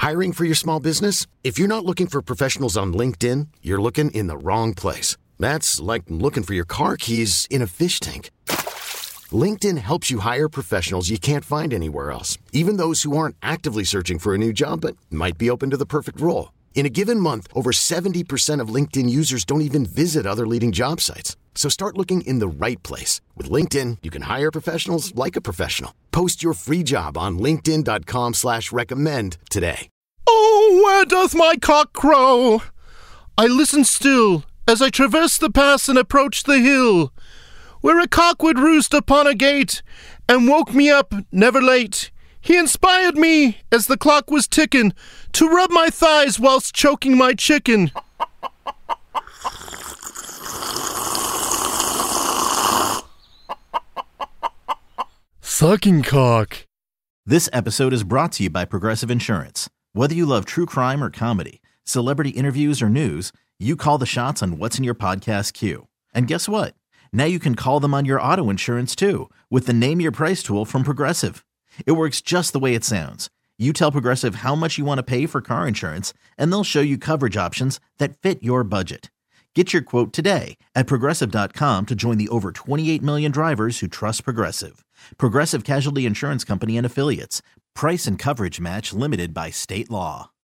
Hiring for your small business? If you're not looking for professionals on LinkedIn, you're looking in the wrong place. That's like looking for your car keys in a fish tank. LinkedIn helps you hire professionals you can't find anywhere else, even those who aren't actively searching for a new job but might be open to the perfect role. In a given month, over 70% of LinkedIn users don't even visit other leading job sites. So start looking in the right place. With LinkedIn, you can hire professionals like a professional. Post your free job on linkedin.com/recommend today. Oh, where doth my cock crow? I listen still as I traverse the pass and approach the hill, where a cock would roost upon a gate, and woke me up never late. He inspired me, as the clock was ticking, to rub my thighs whilst choking my chicken. Sucking cock. This episode is brought to you by Progressive Insurance. Whether you love true crime or comedy, celebrity interviews or news, you call the shots on what's in your podcast queue. And guess what? Now you can call them on your auto insurance too, with the Name Your Price tool from Progressive. It works just the way it sounds. You tell Progressive how much you want to pay for car insurance, and they'll show you coverage options that fit your budget. Get your quote today at Progressive.com to join the over 28 million drivers who trust Progressive. Progressive Casualty Insurance Company and Affiliates. Price and coverage match limited by state law.